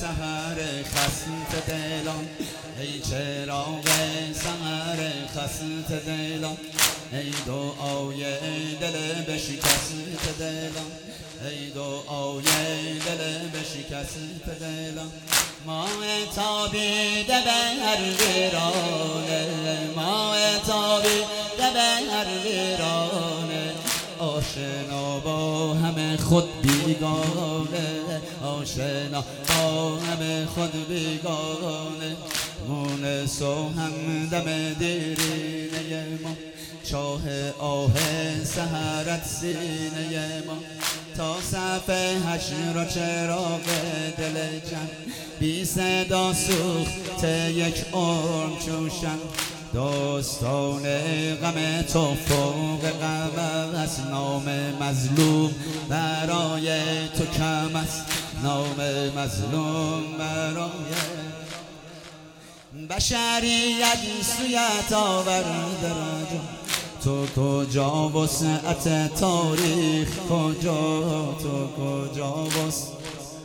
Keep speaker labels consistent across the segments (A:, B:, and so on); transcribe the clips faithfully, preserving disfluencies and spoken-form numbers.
A: سحر خسته دلان، ای چراغ سحر خسته دلان، ای دعای دل بشکسته دلان، ای دعای دل بشکسته دلان. ماه تابیده به هر ویرانه، ماه تابیده به هر ویرانه، آشنا با همه خود بیگانه، آشنا با همه خود بیگانه. مونس و همدم دیرینه ما، چاه آه سحرت سینه ما، تا صف حشر و چراغ دل جمع، بی صدا سوخت یک عمر چوشن. داستان غم تو فوق غم است، نام مظلوم برای تو کم است، نام مظلوم برای بشریت سویت آورده رجا. تو کجا وسعت تاریخ کجا، تو کجا وسعت.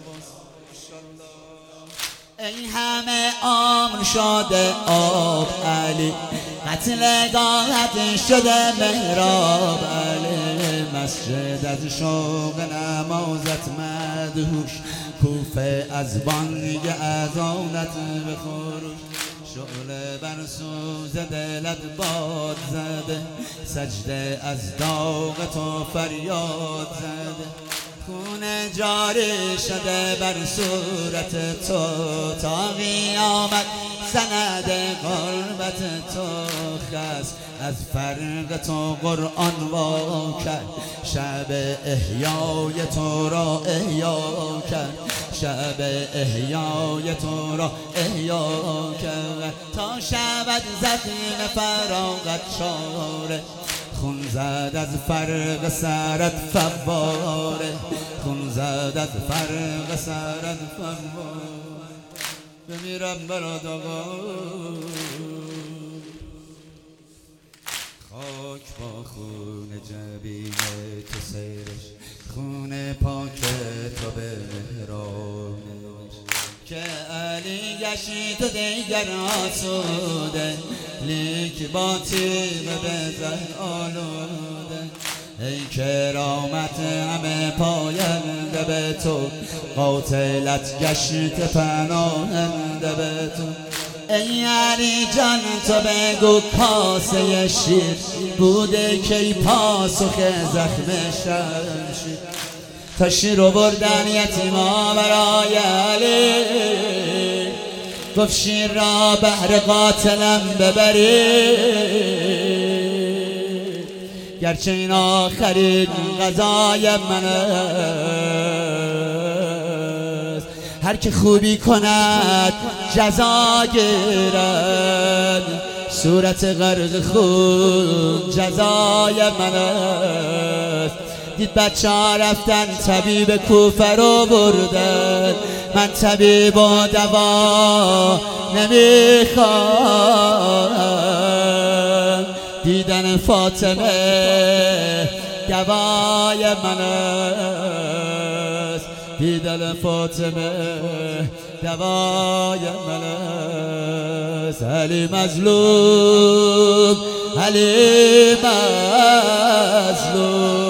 A: ای همه عمر شده آب علی، قتلگاهت شده محراب علی، مسجد از شوق نمازت مدهوش، کوفه از بانگ اذانت به خروش. شعله بر سوز دلت باد زده، سجده از داغ تو فریاد زده، خون جاری شده بر صورت تو، تا قیامت سند قربت تو خست. از فرق تو قرآن وا کرد، شب احیای تو را احیا کرد، شب احیای تو را احیا کرد، تا شود زخم فراغت چاره، خون زد از فرق سرت فواره، خون زد از فرق سرت فواره. بمیرم برات آقا، خاک با خون جبین تو سیرش، خون پاک تو به مهرانش، که علی گشت و دیگر آسوده، لیک با تیغ به زهر آلوده. ای کرامت همه پاینده به تو، قاتلت گشت پناهنده به تو. ای علی جان تو بگو کاسه شیر، بوده کی پاسخ زخم شمشیر. تا شیر رو بردن یتیما برای علی، گفت شیر را بهر قاتلم ببرید، گرچه این آخرین غذای من است. هر که خوبی کند جزا گیرد، صورت غرق خون جزای من است. دید بچه ها رفتن طبیب کوفه رو بردن، من طبیب و دوا نمیخوام، دیدن فاطمه دوای من است، دیدن فاطمه دوای من است. علی مظلوم، علی مظلوم.